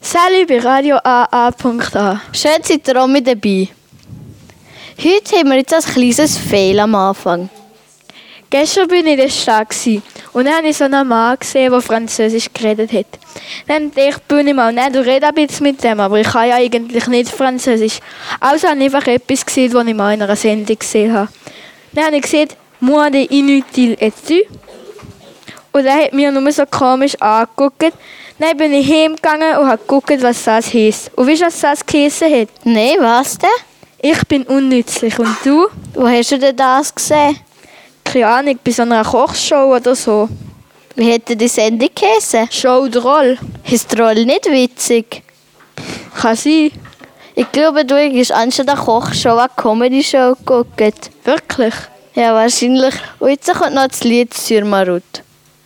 Salut bei Radio AA.a. Schön, seid ihr auch mit dabei. Heute haben wir jetzt ein kleines Fail am Anfang. Gestern war ich in der Stadt und dann habe ich so einen Mann gesehen, der Französisch geredet hat. Dann dachte ich, bin ich mal nicht, rede ein bisschen mit dem, aber ich kann ja eigentlich nicht Französisch. Also habe ich einfach etwas gesehen, das ich mal in einer Sendung gesehen habe. Dann habe ich gesehen, «Moi de inutile es-tu?» Und er hat mir nur so komisch angeguckt. Dann bin ich heimgegangen und habe geguckt, was das heisst. Und weißt du, was das geheissen hat? Nein, was denn? Ich bin unnützlich. Und du? Wo hast du denn das gesehen? Keine Ahnung, bei so einer Kochshow oder so. Wie hätte die Sendung geheissen? Show the Roll. Ist der Roll nicht witzig? Kann sein. Ich glaube, du hast anstatt der Kochshow eine Comedy-Show geguckt. Wirklich? Ja, wahrscheinlich. Und jetzt kommt noch das Lied «Sur ma route».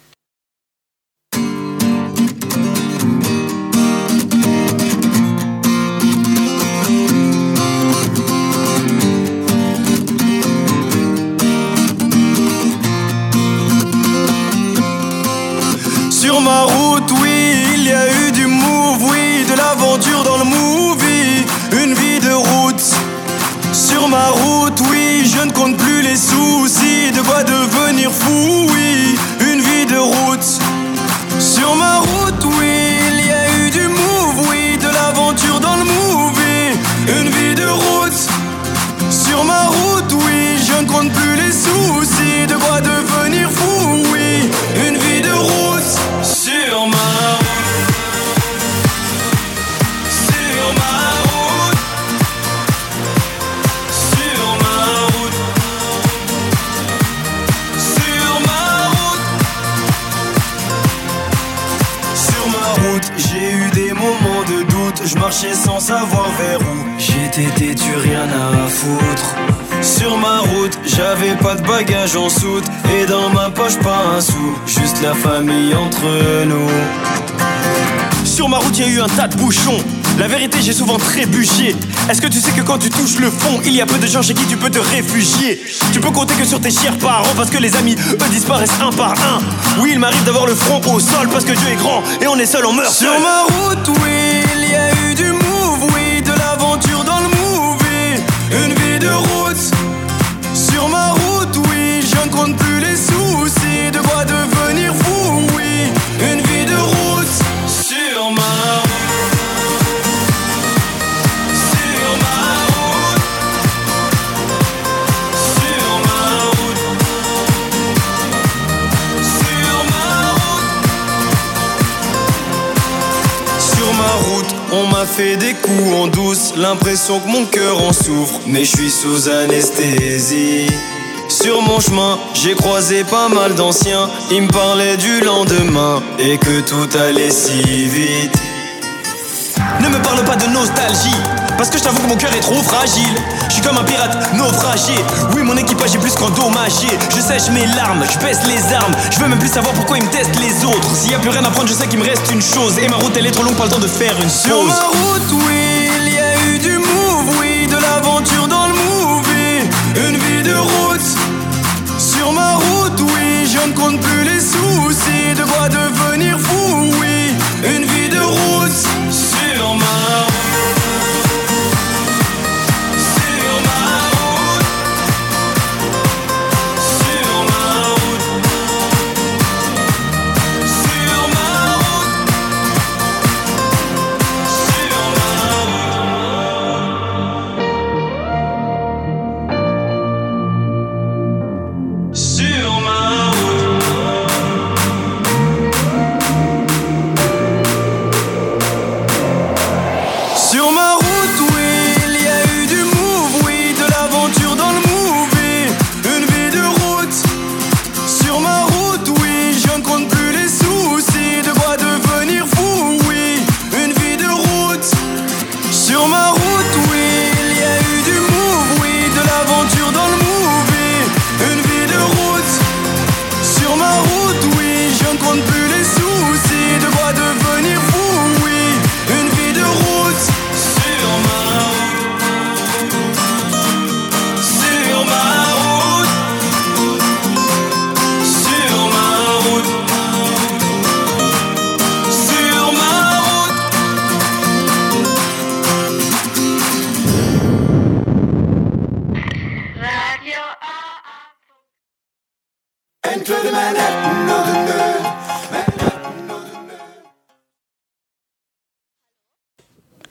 Sur ma route, oui, il y a eu du move, oui, de l'aventure dans le movie, une vie de route. Sur ma route, oui, je ne compte plus les soucis, de quoi devenir fou, oui, une vie de route. Sur ma route, oui, il y a eu du move, oui, de l'aventure dans le movie, une vie de route. Sur ma route, oui, je ne compte plus les soucis, de quoi devenir fou, oui, une vie de route. Sur ma route, sur ma route, sur ma route, sur ma route, sur ma route, j'ai eu des moments de doute, je marchais sans savoir vers où j'étais têtu, rien à foutre. Sur ma route, j'avais pas de bagages en soute, et dans ma poche pas un sou, juste la famille entre nous. Sur ma route, y a eu un tas de bouchons. La vérité, j'ai souvent trébuché. Est-ce que tu sais que quand tu touches le fond, il y a peu de gens chez qui tu peux te réfugier? Tu peux compter que sur tes chers parents, parce que les amis, eux, disparaissent un par un. Oui, il m'arrive d'avoir le front au sol, parce que Dieu est grand, et on est seul, on meurt seul. Sur ma route, oui, il y a eu du move, oui, de l'aventure dans le movie, une vie de route. Sur ma route, oui, je ne compte plus les soucis, de quoi devenir fou, oui, une vie de route. Sur ma route, sur ma route, sur ma route, sur ma route. Sur ma route, on m'a fait des coups en douce, l'impression que mon cœur en souffre, mais je suis sous anesthésie. Sur mon chemin, j'ai croisé pas mal d'anciens, ils me parlaient du lendemain et que tout allait si vite. Ne me parle pas de nostalgie, parce que je t'avoue que mon cœur est trop fragile. Je suis comme un pirate naufragé, oui mon équipage est plus qu'endommagé. Je sèche mes larmes, je baisse les armes, je veux même plus savoir pourquoi ils me testent les autres. S'il y a plus rien à prendre, je sais qu'il me reste une chose, et ma route elle est trop longue, pas le temps de faire une pause. Sur ma route, oui, il y a eu du move, oui, de l'aventure dans le movie, une vie de route. Sur ma route, oui, je ne compte plus les soucis, de quoi devenir fou, oui, une vie de route. Sur ma route, sur ma route, sur ma route, sur ma route, sur ma route, sur ma route.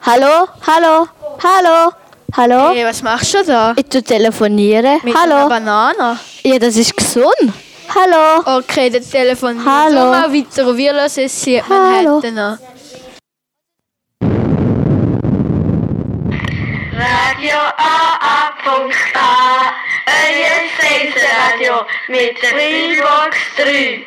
Hallo, hallo, hallo, hallo. Hey, was machst du da? Ich telefoniere. Mit einer Hallo. Banane? Ja, das ist gesund. Hallo. Okay, dann telefonieren Hallo. wir mal weiter und wir hören es hier Hallo. Manhattan an. Radio AA.a, euer Radio mit der Freebox 3.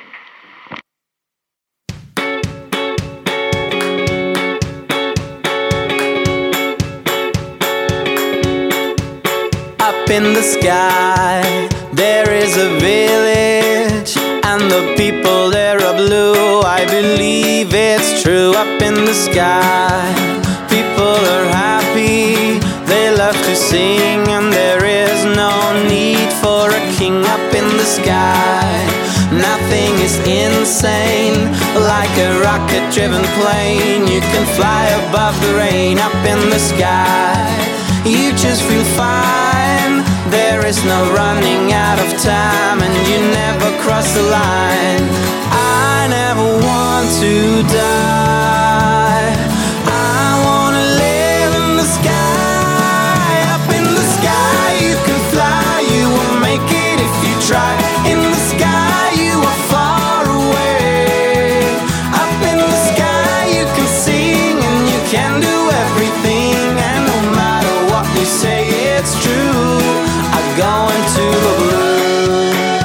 Up in the sky, there is a village, and the people there are blue. I believe it's true. Up in the sky, people are happy, they love to sing, and there is no need for a king. Up in the sky, nothing is insane, like a rocket-driven plane. You can fly above the rain. Up in the sky, you just feel fine. There is no running out of time, and you never cross the line. I never want to die. I wanna live in the sky. Up in the sky you can fly. You will make it if you try. In the sky you are far away. Up in the sky you can sing, and you can do everything. And no matter what you say, it's true. I go into the blue.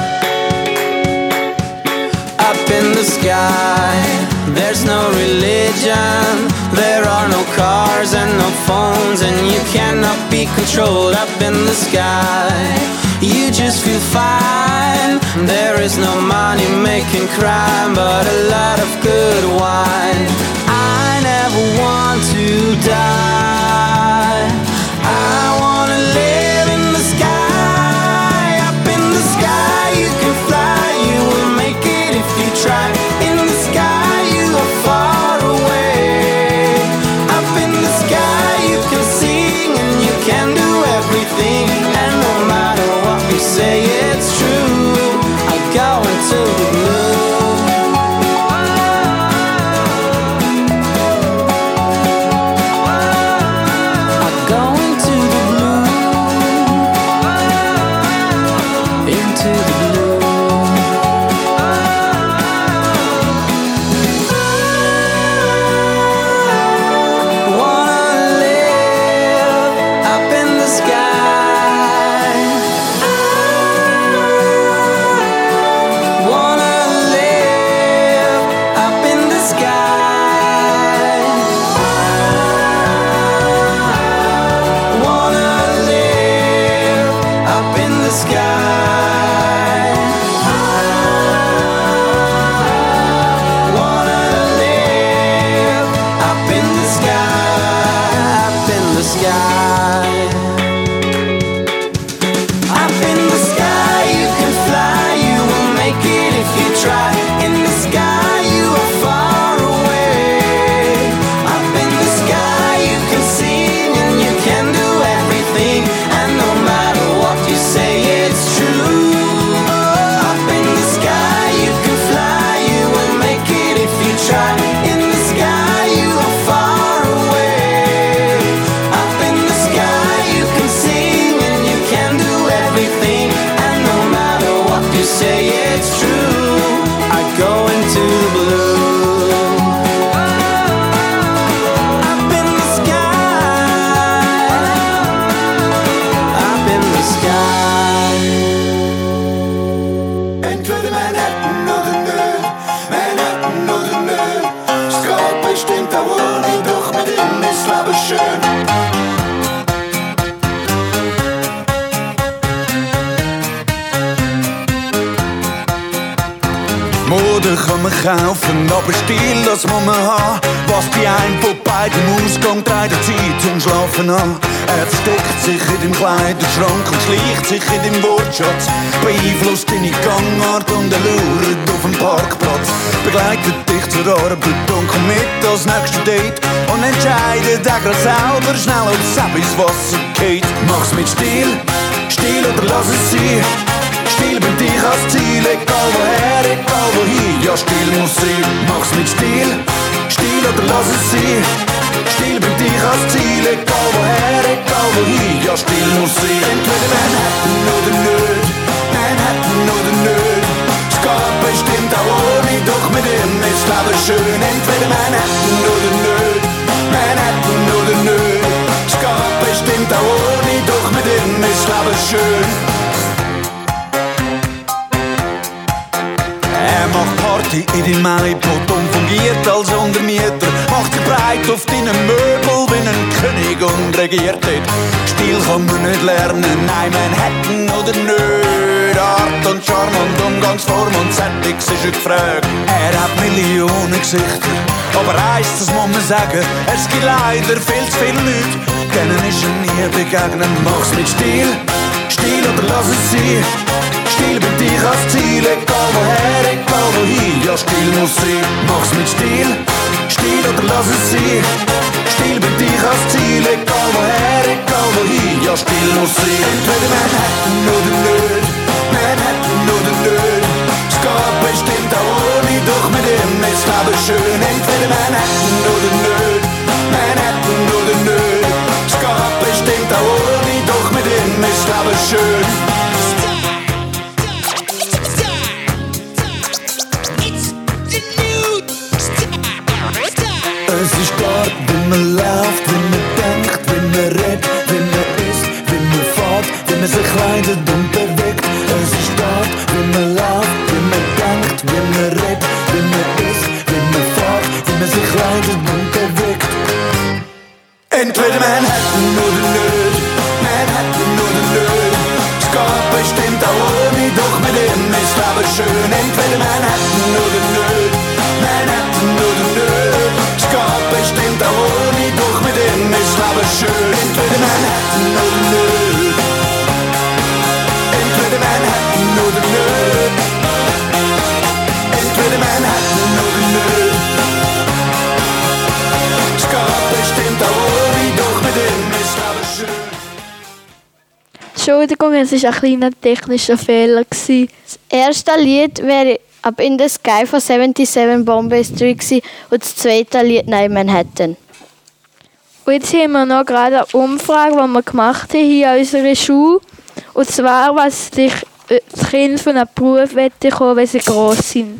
Up in the sky, there's no religion, there are no cars and no phones, and you cannot be controlled. Up in the sky, you just feel fine. There is no money making crime, but a lot of good wine. I never want to die. I wanna live in the sky. Up in the sky you can fly. You will make it if you try. In the sky you are far away. Up in the sky you can sing, and you can do everything. And no matter what you say, it's true. I go into the blue. I go into the blue. Into the blue. Wanna live up in the sky. Wanna live up in the sky. Wanna live up in the sky. Wanna live up in the sky. Up in the sky. Up in the sky you can fly. You will make it if you try. In the sky you are far away. Up in the sky you can sing, and you can do everything. And no matter what you say, it's true. Up in the sky you can fly. You will make it if you try. In the sky you are far away. Up in the sky you can sing, and you can do everything. And no matter what you say, it's true. I go into the blue. Up in the sky. Up in the sky. Entweder Manhattan oder nö, Manhattan oder nö. Es geht bestimmt auch ohne, doch mit ihm ist das Leben schön. Mode kann man kaufen, aber Stil, das muss man haben. Was die ein von beiden Ausgang trägt, die Zeit zum Schlafen an. Er versteckt sich in dem Kleiderschrank und schleicht sich in dem Wortschatz. Beeinflusst deine Gangart und er lauert auf dem Parkplatz. Begleitet dich zur Arbeit und kommt mit als nächste Date. Und entscheidet er grad selber schnell, ob es ins Wasser geht. Mach's mit Stil, Stil oder lass es sein. Stil bringt dich als Ziel, egal woher, egal wohin. Ja, Stil muss sein. Mach's mit Stil, Stil oder lass es sein. Stil Stil bringt dich ans Ziel, egal woher, egal wohin. Ja, Stil muss sein. Entweder Manhattan oder nicht, Manhattan oder nicht. Es geht bestimmt auch ohne, doch mit ihm ist das Leben schön. Entweder Manhattan oder nicht, Manhattan oder nicht. Es geht bestimmt auch ohne, doch mit ihm ist das Leben schön. Er macht Party in deinem Maipot und fungiert als Untermieter. Macht sich breit auf deinen Möbel wie ein König und regiert dort. Stil kann man nicht lernen, nein, Manhattan oder nicht. Art und Charme und Umgangsform und Settings ist er gefragt. Er hat Millionen Gesichter, aber eins, das muss man sagen, es gibt leider viel zu viele Leute, denen ist er nie begegnet. Mach's mit Stil, Stil oder lass es sein. Stil bringt dich ans Ziel, egal woher, egal wohin. Ja, Stil muss sein. Mach's mit Stil, Stil oder lass es sein. Stil bringt dich ans Ziel, egal woher, egal wohin. Ja, Stil muss sein. Entweder Manhattan oder nicht, Manhattan oder nicht. Es geht bestimmt auch ohne, doch mit ihm ist das Leben schön. Entweder Manhattan oder nicht, Manhattan oder nicht. Es geht bestimmt auch ohne, doch mit ihm ist das Leben schön. Es ist dort, wie man läuft, wie man denkt, wie man redet, wie man isst, wie man fährt, wie man sich kleidet und bewegt. Es ist dort, wie man läuft, wie man denkt, wie man redet, wie man isst, wie man fährt, wie man sich kleidet und bewegt. Entweder Manhattan oder nicht, Manhattan oder nicht. Es geht bestimmt auch ohne, doch mit ihm ist das Leben schön. Entweder Manhattan oder nicht, Manhattan oder nicht. Es geht bestimmt auch ohne, doch mit ihm ist das Leben schön. Entweder Manhattan oder nicht, entweder Manhattan oder nicht, entweder Manhattan oder nicht. Es geht bestimmt auch ohne, doch mit ihm ist das Leben schön. Entschuldigung, es war ein kleiner technischer Fehler. Das erste Lied wäre «Up in the Sky» von 77 Bombay Street gewesen und das zweite Lied «Nein, Manhattan». Und jetzt haben wir noch gerade eine Umfrage, die wir gemacht haben hier an unserer Schule. Und zwar, was die Kinder von einem Beruf kommen, wenn sie gross sind.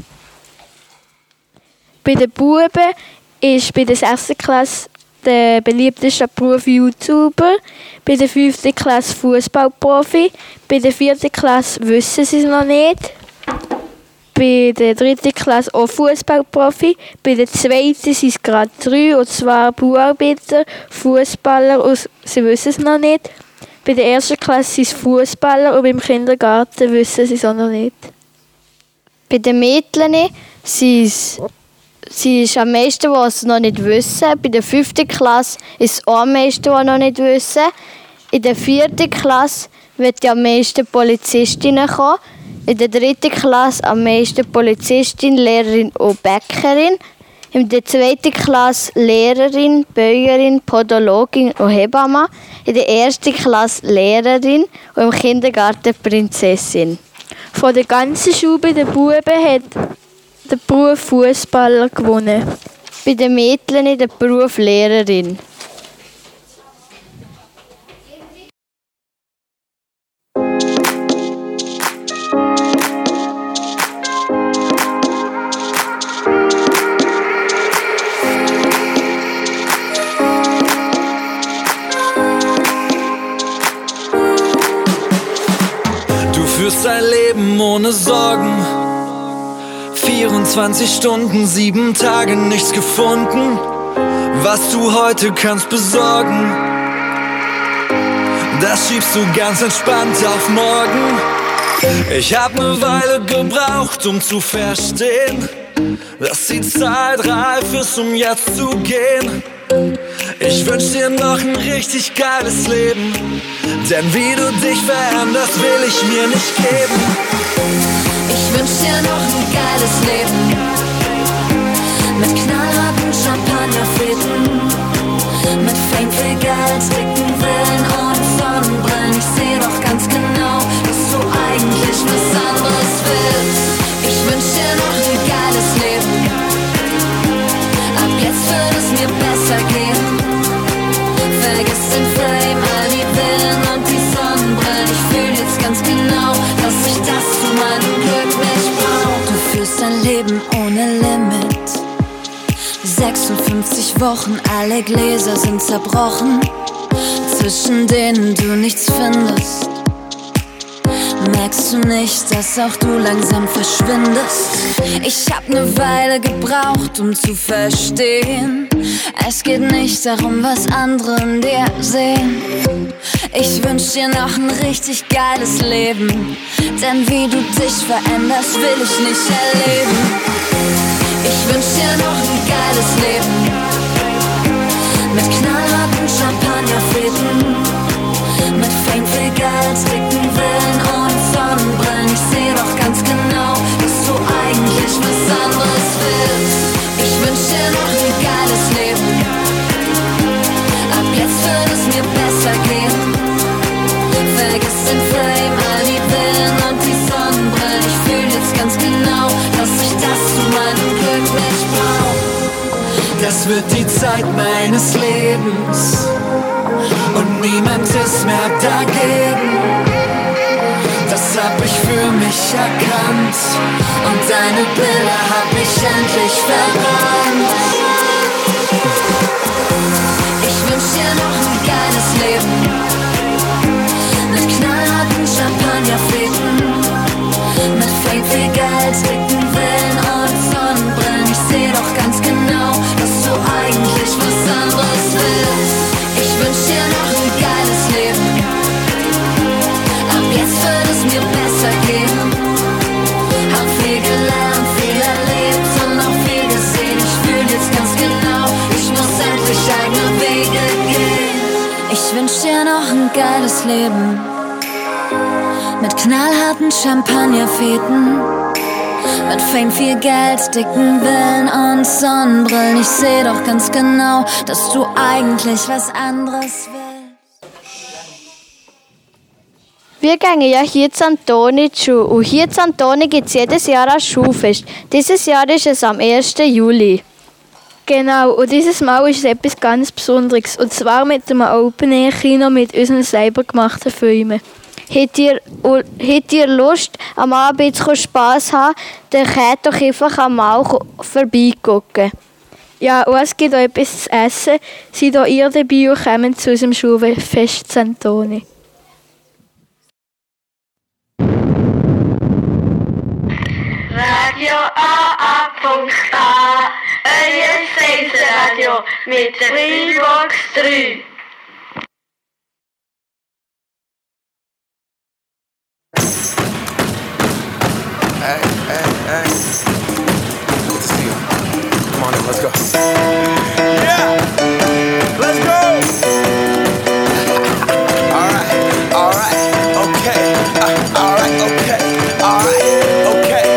Bei den Buben ist bei der 6. Klasse der beliebteste Beruf YouTuber, bei der 5. Klasse Fußballprofi, bei der 4. Klasse wissen sie es noch nicht, bei der 3. Klasse auch Fußballprofi, bei der 2. sind es gerade 3, und zwar Bauarbeiter, Fußballer, und sie wissen es noch nicht. Bei der 1. Klasse sind es Fußballer und beim Kindergarten wissen sie es auch noch nicht. Bei den Mädchen sie ist am meisten, die es noch nicht wissen. Bei der 5. Klasse ist es auch am meisten, die noch nicht wissen. In der 4. Klasse wird ja am meisten Polizistinnen kommen. In der 3. Klasse am meisten Polizistin, Lehrerin und Bäckerin. In der 2. Klasse Lehrerin, Bäuerin, Podologin und Hebamme. In der 1. Klasse Lehrerin und im Kindergarten Prinzessin. Von der ganzen Schule bei den Buben hat der Beruf Fußballer gewonnen. Bei den Mädchen der Beruf Lehrerin. Du führst ein Leben ohne Sorgen. 24 Stunden, 7 Tage, nichts gefunden, was du heute kannst besorgen. Das schiebst du ganz entspannt auf morgen. Ich hab ne Weile gebraucht, um zu verstehen, dass die Zeit reif ist, um jetzt zu gehen. Ich wünsch dir noch ein richtig geiles Leben, denn wie du dich veränderst, will ich mir nicht geben. Ich wünsch dir noch ein geiles Leben mit knallharten Champagnerfäden, mit Fame, viel Geld, dicken Villen und Sonnenbrillen. Ich seh doch ganz genau, dass du eigentlich was anderes willst. Ich wünsch dir noch ein geiles Leben, ab jetzt wird es mir besser gehen. 56 Wochen, alle Gläser sind zerbrochen, zwischen denen du nichts findest. Merkst du nicht, dass auch du langsam verschwindest? Ich hab ne Weile gebraucht, um zu verstehen, es geht nicht darum, was andere in dir sehen. Ich wünsch dir noch ein richtig geiles Leben, denn wie du dich veränderst, will ich nicht erleben. Ich wünsch dir noch ein geiles Leben, mit knallharten Champagnerfäden, mit Fame, viel Geld, dicken Villen und Sonnenbrillen. Ich seh doch ganz genau, dass du eigentlich was anderes willst. Ich wünsch dir noch ein geiles Leben, ab jetzt wird es mir besser gehen. Vergiss den Fame, all die Villen und die Sonnenbrillen. Ich fühl jetzt ganz genau, dass ich das zu meinem Glück nicht brauch. Das wird die Zeit meines Lebens und niemand ist mehr dagegen. Das hab ich für mich erkannt und deine Bilder hab ich endlich verbrannt. Ich wünsch dir noch ein geiles Leben, mit knallharten Champagnerfäden, mit Fame, viel Geld, dicken Villen und Sonnenbrillen. Ich seh doch ganz genau, dass du eigentlich was anderes willst. Ich wünsch dir noch ein geiles Leben, ab jetzt wird es mir besser gehen. Hab viel gelernt, viel erlebt und auch viel gesehen. Ich fühl jetzt ganz genau, ich muss endlich eigene Wege gehen. Ich wünsch dir noch ein geiles Leben, mit knallharten Champagnerfäden, mit Fame, viel Geld, dicken Villen und Sonnenbrillen. Ich seh doch ganz genau, dass du eigentlich was anderes willst. Wir gehen ja hier zu Antoni in die Schule und hier zu Antoni gibt es jedes Jahr ein Schulfest. Dieses Jahr ist es am 1. Juli. Genau, und dieses Mal ist es etwas ganz Besonderes. Und zwar mit einem Open-Air-Kino mit unseren selber gemachten Filmen. Habt ihr Lust, am Abend zu Spass haben, dann könnt doch einfach einmal vorbeigucken. Ja, und es gibt auch etwas zu essen. Seid auch ihr dabei und kommt zu unserem Schulfest zu Antoni. Radio AA.A, euer Radio mit der Freebox 3. Hey. Good to see you. Come on in, let's go. Yeah! Let's go! Alright, okay. Okay.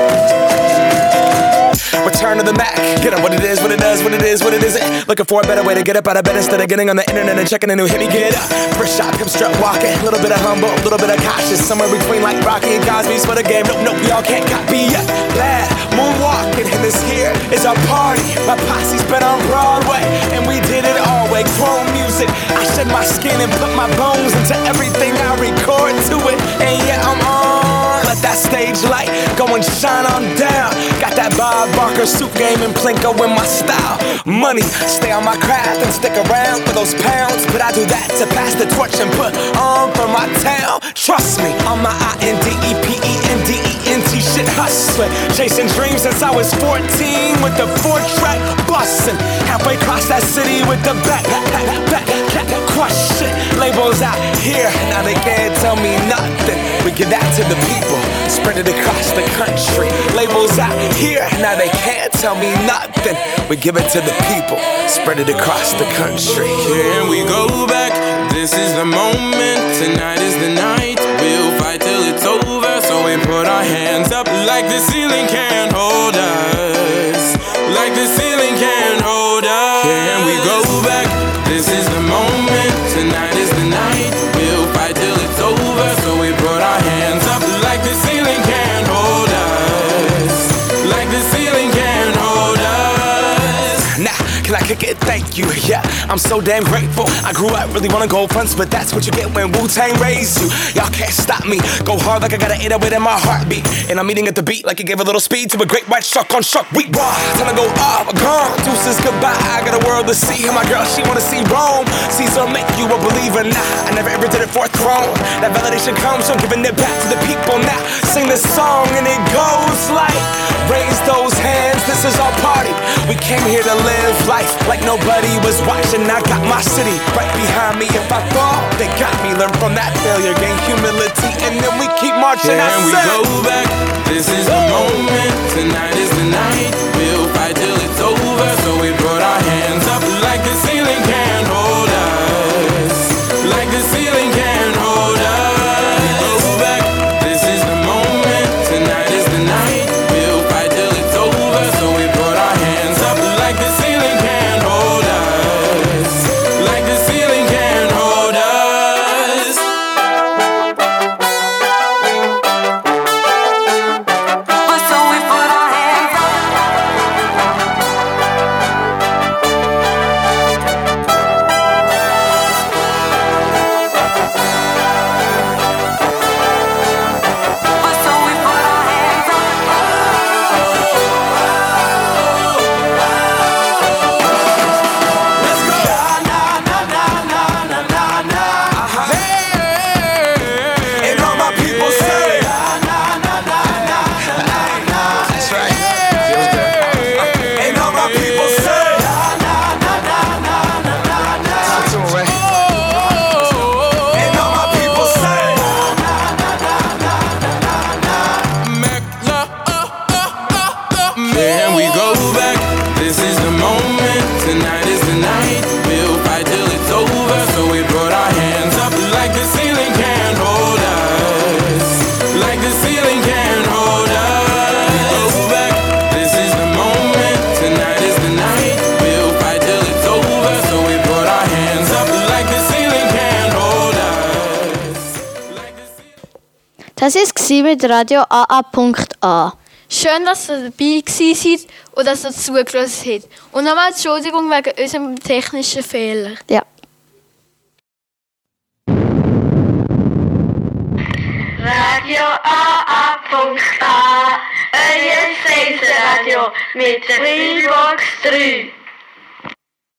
Return to the Mac. Get up what it is, what it does, what it is, what it isn't. Looking for a better way to get up out of bed instead of getting on the internet and checking a new hit. Me get up. First shot, come strut walking. A little bit of humble, a little bit of cautious. Somewhere between like Rocky and Cosby's for the game. Nope, y'all can't copy yet. Glad moonwalking, and this here is our party. My posse's been on Broadway, and we did it all way. Chrome music. I shed my skin and put my bones into everything I record to it. And yeah, I'm on. Let that stage light go and shine on down. Got that Bob Barker suit game and Plinko in my style. Money, stay on my craft and stick around for those pounds. But I do that to pass the torch and put on for my town. Trust me, on my INDEPENDENT shit hustling. Chasing dreams since I was 14 with the 4-track bustin'. Halfway across that city with the back crush shit. Labels out here, now they can't tell me nothing. We give that to the people, spread it across the country. Labels out here, now they can't tell me nothing. We give it to the people, spread it across the country. Can we go back? This is the moment, tonight is the night. We'll fight till it's over, so we put our hands up like the ceiling can't hold us. Like the ceiling can't hold us. Can we go back? This is the moment, tonight is the night. We'll fight till it's over, so we put our hands up like the ceiling can't hold us. Like the ceiling can't hold us. Now, can I kick it thank you, yeah, I'm so damn grateful. I grew up really wanna go fronts, but that's what you get when Wu-Tang raised you. Y'all can't stop me, go hard like I got an 808 in my heartbeat. And I'm eating at the beat like it gave a little speed to a great white shark on shark week. Raw, time to go off, gone, deuces goodbye. I got a world to see, and my girl, she wanna see Rome. Caesar make you a believer, nah, I never ever did it for a throne. That validation comes from giving it back to the people. Now sing this song and it goes like, raise those hands, this is our party. We came here to live life like nobody was watching. I got my city right behind me. If I fall, they got me. Learn from that failure, gain humility, and then we keep marching. Can we go back? This is the moment. Tonight is the night. We'll fight till it's over. So we put our hands up like the ceiling can't hold us. Like the ceiling can't hold us. Go back. This is the moment. Tonight is the night. We'll fight till it's over. So we put our hands up like the ceiling can't hold us. Like the ceiling can't hold us. So we put our hands up. So we put our hands up. Let's go. And all my people say, that's right. Feels good. And all my people say, talk to 'em, Ray. And all my people say, Can we go back? This is the moment. Tonight is the night. We'll fight till it's over. So we put our hands up like the ceiling can't hold us. Like the ceiling can't hold us. Go back. This is the moment. Tonight is the night. We'll fight till it's over. So we put our hands up like the ceiling can't hold us. Like the ceiling. Das war mit Radio AA.a. Schön, dass ihr dabei seid und dass ihr zugelassen habt. Und nochmal Entschuldigung wegen unserem technischen Fehler. Ja. Radio AA.a, euer Radio mit der Freebox 3.